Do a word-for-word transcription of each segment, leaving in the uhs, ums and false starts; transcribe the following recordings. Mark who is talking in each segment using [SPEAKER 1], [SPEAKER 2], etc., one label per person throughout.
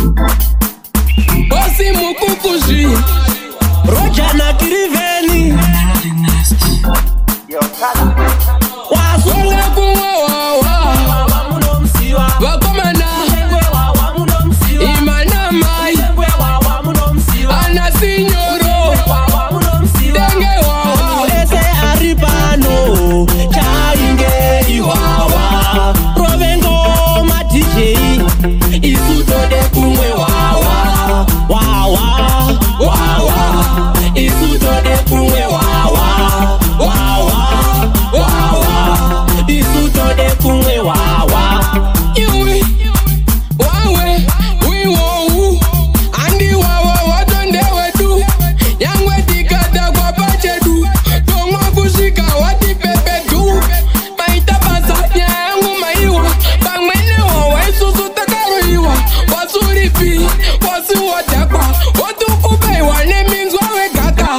[SPEAKER 1] Osi mukukushi
[SPEAKER 2] Roja na kiriveni
[SPEAKER 1] Wasonga kumwa wawa Wakomana Imana mai Ana signoro Denge wawa
[SPEAKER 2] Ese aribano Chainge iwawa Rovengo ma D J Isuto de kumwe wawa Wawa Wawa Isuto de kumwe wawa Wawa Wawa Isuto de kumwe wawa
[SPEAKER 1] Iwi Wawe We wo Andi wawa Wadonde wedu Yangwe dikada kwa bachedu Tongwa kushika wadi pepe du Maita basa Yangu maiwa Bangmene wawa Isusu takaru iwa Wasuripi Wasu wajakwa Watu kube wane minzwa we kaka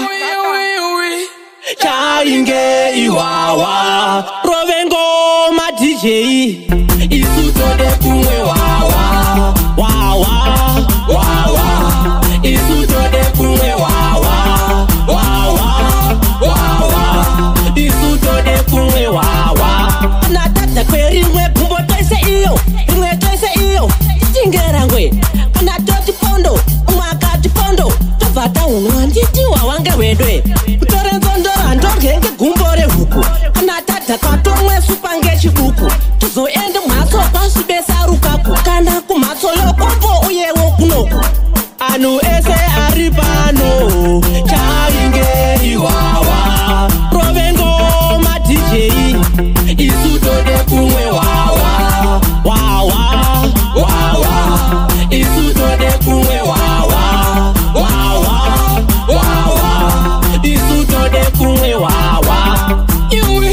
[SPEAKER 2] Chainge iwawa Rovengo ma D J Isuto de kumwe wawa Wawa Wawa Isuto de kumwe wawa Wawa Wawa Isuto de kumwe wawa Anatata kweri mwe kumbo toise iyo Mwe toise iyo Tingera ngwe Anatoti pondo Mwakati pondo Tavata unwa nditi wawange wedwe Utore nzondora ndorgenge gumbore huku Anatata katomwe supange chibuku Tuzo ende mwaso pasi besa rukaku Kana kumatso lokombo uyewo kunoku Anu ese aribano Chainge iwawa Rovengo ma D J Isuto de kumwe wawa Wawa Wawa Isuto de kumwe wawa Wawa Wawa Isuto de kumwe wawa
[SPEAKER 1] Iwi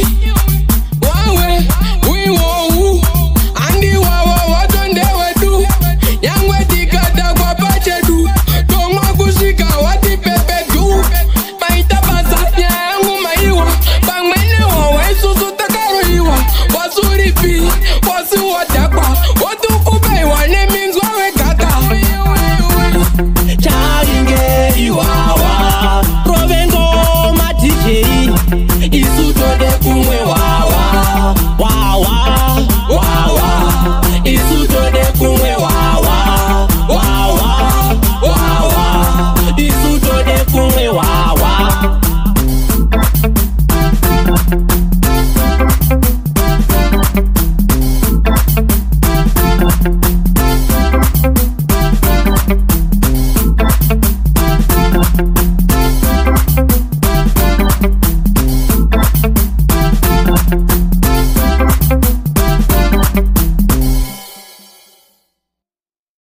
[SPEAKER 1] Wawe We wo Andi wawa Wadonde wedu Yangwe